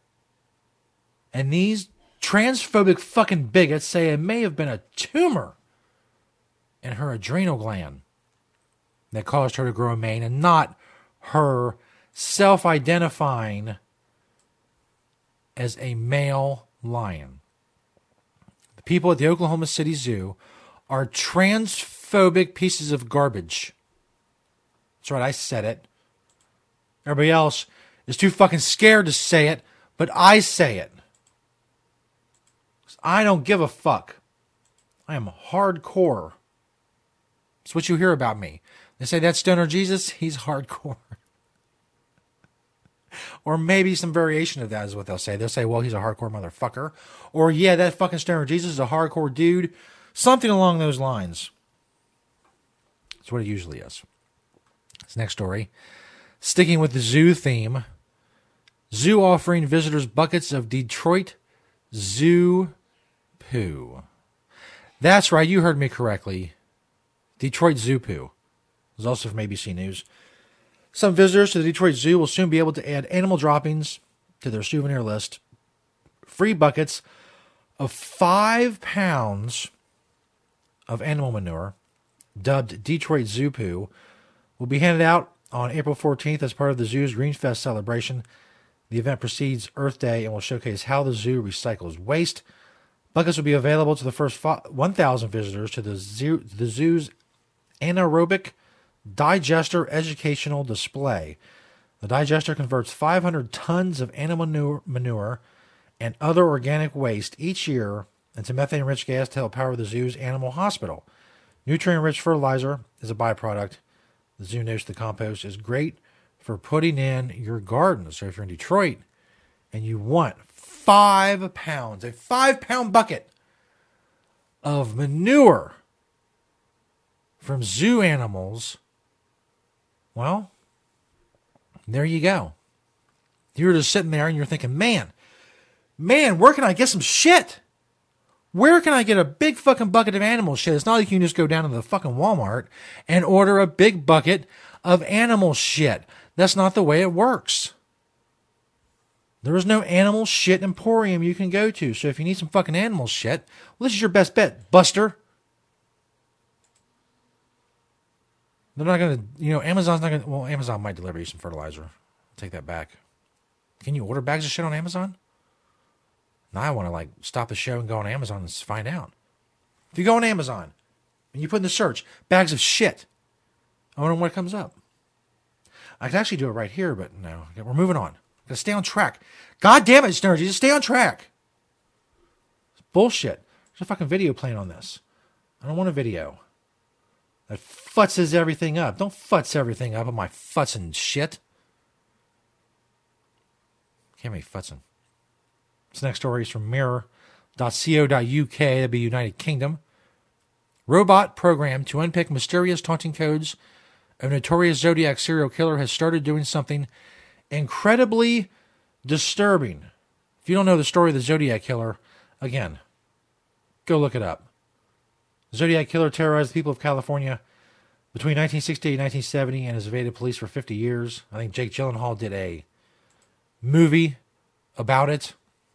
And these transphobic fucking bigots say it may have been a tumor in her adrenal gland that caused her to grow a mane, and not her self-identifying as a male lion. People at the Oklahoma City Zoo are transphobic pieces of garbage. That's right, I said it. Everybody else is too fucking scared to say it, but I say it. I don't give a fuck. I am hardcore. That's what you hear about me. They say that's Stoner Jesus, he's hardcore. Or maybe some variation of that is what they'll say. They'll say, well, he's a hardcore motherfucker. Or, yeah, that fucking Stoner Jesus is a hardcore dude. Something along those lines. That's what it usually is. This next story. Sticking with the zoo theme. Zoo offering visitors buckets of Detroit zoo poo. That's right, you heard me correctly. Detroit zoo poo. This is also from A B C News. Some visitors to the Detroit Zoo will soon be able to add animal droppings to their souvenir list. Free buckets of five pounds of animal manure, dubbed Detroit Zoo Poo, will be handed out on April fourteenth as part of the zoo's Greenfest celebration. The event precedes Earth Day and will showcase how the zoo recycles waste. Buckets will be available to the first one thousand visitors to the, zoo, the zoo's anaerobic digester educational display. The digester converts five hundred tons of animal manure, manure and other organic waste each year into methane-rich gas to help power the zoo's animal hospital. Nutrient-rich fertilizer is a byproduct. The zoo notes the compost is great for putting in your garden. So if you're in Detroit and you want five pounds, a five-pound bucket of manure from zoo animals, well, there you go. You're just sitting there and you're thinking, man, man, where can I get some shit? Where can I get a big fucking bucket of animal shit? It's not like you can just go down to the fucking Walmart and order a big bucket of animal shit. That's not the way it works. There is no animal shit emporium you can go to. So if you need some fucking animal shit, well, this is your best bet, Buster. They're not going to, you know, Amazon's not going to, well, Amazon might deliver you some fertilizer. I'll take that back. Can you order bags of shit on Amazon? Now I want to, like, stop the show and go on Amazon and find out. If you go on Amazon and you put in the search, bags of shit, I wonder what comes up. I could actually do it right here, but no. We're moving on. Gotta stay on track. God damn it, Stoner Jesus, stay on track. It's bullshit. There's a fucking video playing on this. I don't want a video that futzes everything up. Don't futz everything up on my futzing shit. Can't be futzing. This next story is from mirror dot co dot U K, that'd be United Kingdom. Robot program to unpick mysterious taunting codes of notorious Zodiac serial killer has started doing something incredibly disturbing. If you don't know the story of the Zodiac Killer, again, go look it up. The Zodiac Killer terrorized the people of California between nineteen sixty-eight and nineteen seventy and has evaded police for fifty years. I think Jake Gyllenhaal did a movie about it.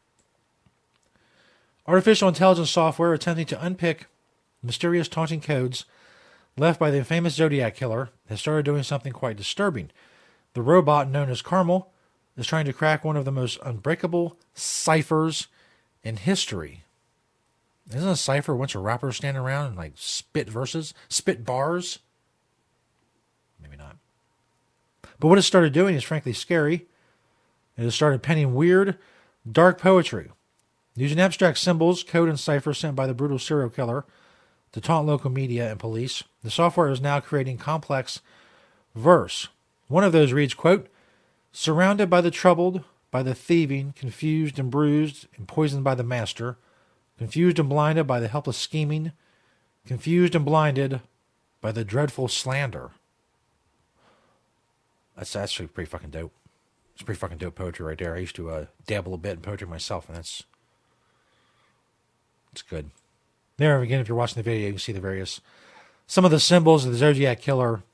Artificial intelligence software attempting to unpick mysterious taunting codes left by the famous Zodiac Killer has started doing something quite disturbing. The robot, known as Carmel, is trying to crack one of the most unbreakable ciphers in history. Isn't a cipher a bunch of rappers standing around and like spit verses, spit bars? Maybe not. But what it started doing is frankly scary. It has started penning weird, dark poetry. Using abstract symbols, code, and ciphers sent by the brutal serial killer to taunt local media and police, the software is now creating complex verse. One of those reads, quote, surrounded by the troubled, by the thieving, confused and bruised and poisoned by the master, confused and blinded by the helpless scheming, confused and blinded by the dreadful slander. That's actually pretty fucking dope. It's pretty fucking dope poetry right there. I used to uh, dabble a bit in poetry myself, and that's it's good. There, again, if you're watching the video, you can see the various, some of the symbols of the Zodiac Killer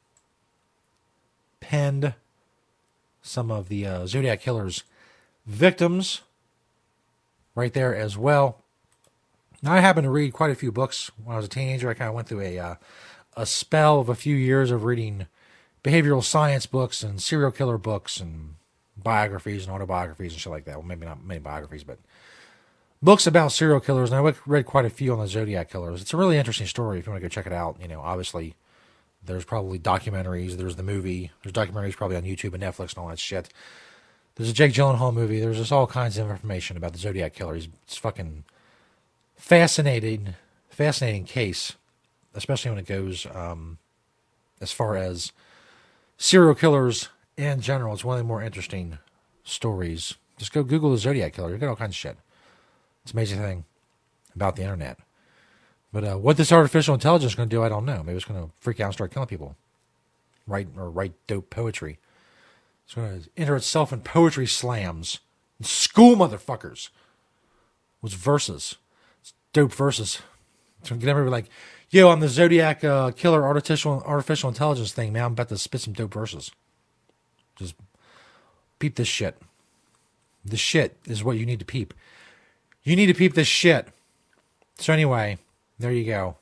penned, some of the uh, Zodiac Killer's victims right there as well. Now, I happened to read quite a few books when I was a teenager. I kind of went through a uh, a spell of a few years of reading behavioral science books and serial killer books and biographies and autobiographies and shit like that. Well, maybe not many biographies, but books about serial killers. And I read quite a few on the Zodiac Killers. It's a really interesting story if you want to go check it out. You know, obviously, there's probably documentaries. There's the movie. There's documentaries probably on YouTube and Netflix and all that shit. There's a Jake Gyllenhaal movie. There's just all kinds of information about the Zodiac Killer. He's it's fucking fascinating, fascinating case, especially when it goes um, as far as serial killers in general. It's one of the more interesting stories. Just go Google the Zodiac Killer. You get all kinds of shit. It's an amazing thing about the internet. But uh, what this artificial intelligence is going to do, I don't know. Maybe it's going to freak out and start killing people. Write or write dope poetry. It's going to enter itself in poetry slams. And school motherfuckers. With verses. It's dope verses. It's going to get everybody like, yo, I'm the Zodiac uh, Killer artificial artificial intelligence thing, man. I'm about to spit some dope verses. Just peep this shit. This shit is what you need to peep. You need to peep this shit. So anyway, there you go.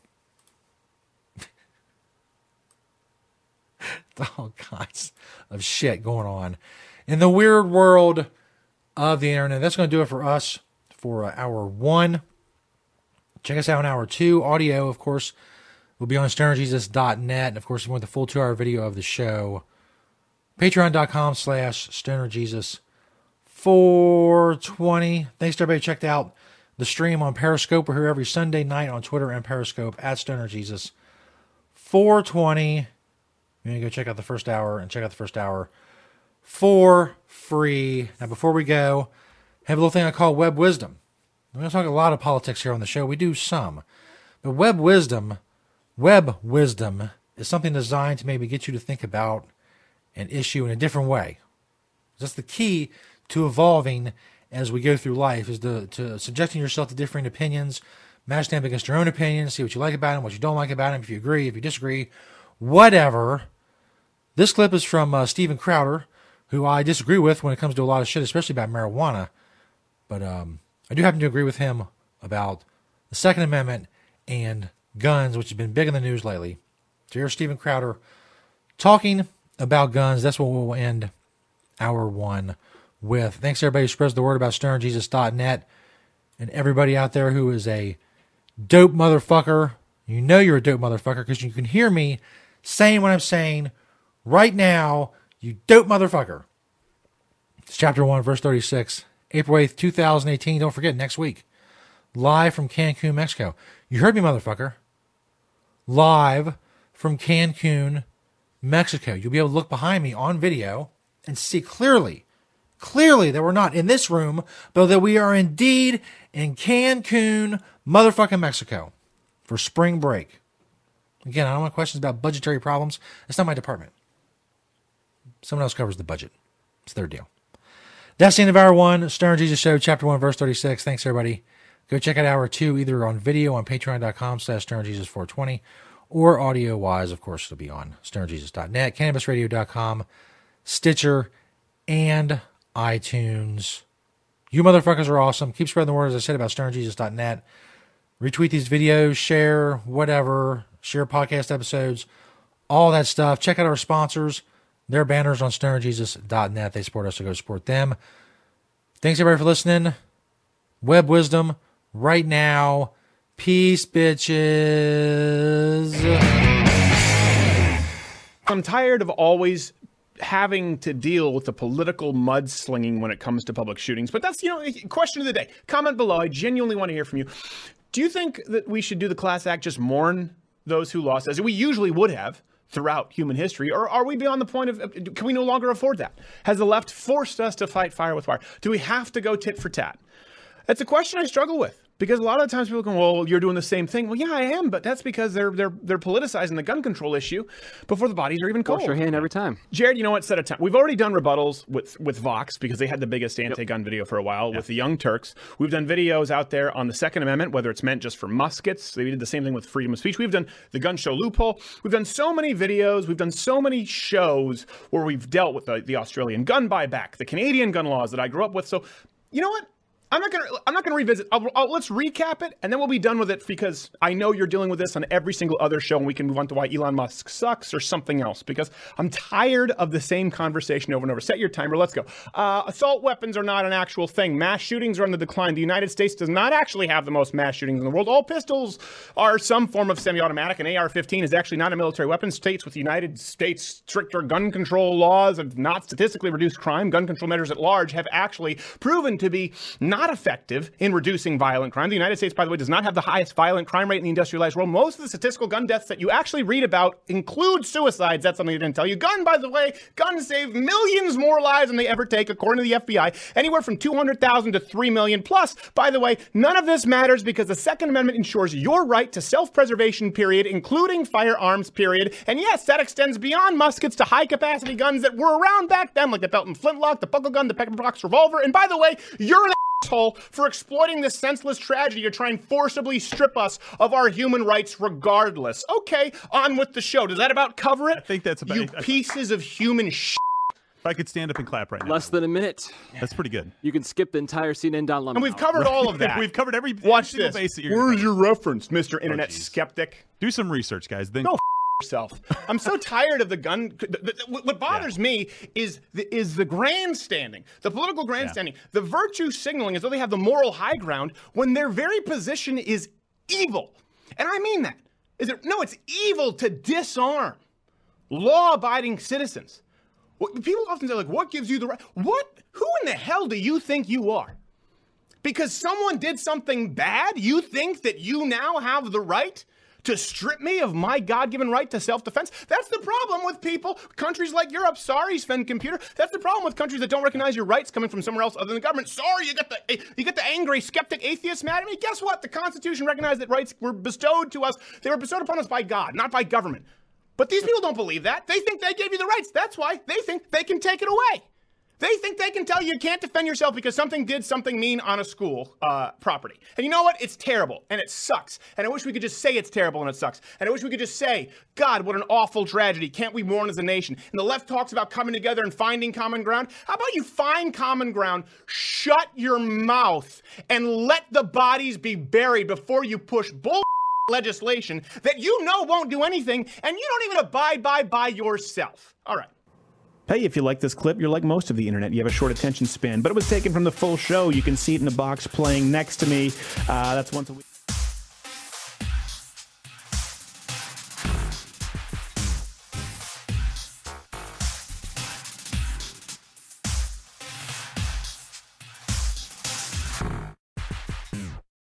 All kinds of shit going on in the weird world of the internet. That's going to do it for us for uh, hour one. Check us out in hour two. Audio, of course, will be on stoner jesus dot net. And, of course, if you want the full two-hour video of the show, patreon.com slash stonerjesus. four twenty. Thanks to everybody who checked out the stream on Periscope. We're here every Sunday night on Twitter and Periscope at stonerjesus. four twenty. You're going to go check out the first hour and check out the first hour for free. Now, before we go, I have a little thing I call Web Wisdom. We're going to talk a lot of politics here on the show. We do some. But Web Wisdom, Web Wisdom is something designed to maybe get you to think about an issue in a different way. That's the key to evolving as we go through life is to, to subjecting yourself to differing opinions, match them against your own opinions, see what you like about them, what you don't like about them, if you agree, if you disagree, whatever. This clip is from uh, Steven Crowder, who I disagree with when it comes to a lot of shit, especially about marijuana. But um, I do happen to agree with him about the Second Amendment and guns, which has been big in the news lately. So here's Steven Crowder talking about guns. That's what we'll end hour one with. Thanks to everybody who spreads the word about Stern Jesus dot net and everybody out there who is a dope motherfucker. You know you're a dope motherfucker because you can hear me saying what I'm saying right now. You dope motherfucker. It's chapter one, verse thirty-six, April eighth, twenty eighteen. Don't forget, next week, live from Cancun, Mexico. You heard me, motherfucker. Live from Cancun, Mexico. You'll be able to look behind me on video and see clearly, clearly that we're not in this room, but that we are indeed in Cancun, motherfucking Mexico for spring break. Again, I don't want questions about budgetary problems. It's not my department. Someone else covers the budget. It's their deal. That's the end of hour one, Stern Jesus Show, chapter one, verse thirty-six. Thanks, everybody. Go check out hour two, either on video on patreon.com slash Stern Jesus four twenty, or audio-wise, of course, it'll be on Stern Jesus dot net, Cannabis Radio dot com, Stitcher, and iTunes. You motherfuckers are awesome. Keep spreading the word, as I said, about Stern Jesus dot net. Retweet these videos, share, whatever, share podcast episodes, all that stuff. Check out our sponsors. Their banners on Stern Jesus dot net. They support us, so go support them. Thanks, everybody, for listening. Web Wisdom, right now. Peace, bitches. I'm tired of always having to deal with the political mudslinging when it comes to public shootings. But that's, you know, question of the day. Comment below. I genuinely want to hear from you. Do you think that we should do the Class Act, just mourn those who lost, as we usually would have throughout human history? Or are we beyond the point of, can we no longer afford that? Has the left forced us to fight fire with fire? Do we have to go tit for tat? That's a question I struggle with. Because a lot of the times people go, well, you're doing the same thing. Well, yeah, I am, but that's because they're they're they're politicizing the gun control issue before the bodies are even cold. Force your hand every time. Jared, you know what? Set a time. We've already done rebuttals with with Vox because they had the biggest anti-gun yep. video for a while yep. with the Young Turks. We've done videos out there on the Second Amendment, whether it's meant just for muskets. They did the same thing with freedom of speech. We've done the gun show loophole. We've done so many videos. We've done so many shows where we've dealt with the, the Australian gun buyback, the Canadian gun laws that I grew up with. So, you know what? I'm not gonna. I'm not gonna revisit. I'll, I'll, let's recap it, and then we'll be done with it. Because I know you're dealing with this on every single other show, and we can move on to why Elon Musk sucks or something else. Because I'm tired of the same conversation over and over. Set your timer. Let's go. Uh, assault weapons are not an actual thing. Mass shootings are on the decline. The United States does not actually have the most mass shootings in the world. All pistols are some form of semi-automatic. An A R fifteen is actually not a military weapon. States with the United States stricter gun control laws have not statistically reduced crime. Gun control measures at large have actually proven to be not effective in reducing violent crime. The United States, by the way, does not have the highest violent crime rate in the industrialized world. Most of the statistical gun deaths that you actually read about include suicides. That's something they didn't tell you. Gun, by the way, guns save millions more lives than they ever take, according to the F B I. Anywhere from two hundred thousand to three million. Plus, by the way, none of this matters because the Second Amendment ensures your right to self-preservation, period, including firearms, period. And yes, that extends beyond muskets to high-capacity guns that were around back then, like the Belton Flintlock, the Buckle Gun, the Pepperbox Revolver. And by the way, you're an asshole for exploiting this senseless tragedy to try and forcibly strip us of our human rights regardless. Okay, on with the show. Does that about cover it? I think that's about you it. pieces of human shit. If I could stand up and clap right now. Less than a minute. That's pretty good. You can skip the entire C N N Don Lemon. And we've covered all of that. We've covered every Watch every this. Base that you're Where's gonna your reference, Mister Internet geez. Skeptic? Do some research, guys. Then Go f- yourself. I'm so tired of the gun. The, the, what bothers yeah. me is the, is the grandstanding, the political grandstanding, yeah. the virtue signaling as though they have the moral high ground when their very position is evil. And I mean that. Is it? No, it's evil to disarm law-abiding citizens. People often say, like, what gives you the right? What? Who in the hell do you think you are? Because someone did something bad, you think that you now have the right to strip me of my God-given right to self-defense? That's the problem with people, countries like Europe. Sorry, Sven Computer. That's the problem with countries that don't recognize your rights coming from somewhere else other than the government. Sorry, you got the you got the angry skeptic atheist mad at me. Guess what? The Constitution recognized that rights were bestowed to us. They were bestowed upon us by God, not by government. But these people don't believe that. They think they gave you the rights. That's why they think they can take it away. They think they can tell you you can't defend yourself because something did something mean on a school uh, property. And you know what? It's terrible, and it sucks. And I wish we could just say it's terrible and it sucks. And I wish we could just say, God, what an awful tragedy. Can't we mourn as a nation? And the left talks about coming together and finding common ground. How about you find common ground, shut your mouth, and let the bodies be buried before you push bull legislation that you know won't do anything, and you don't even abide by by yourself. All right. Hey, if you like this clip, you're like most of the internet. You have a short attention span, but it was taken from the full show. You can see it in the box playing next to me. Uh, that's once a week.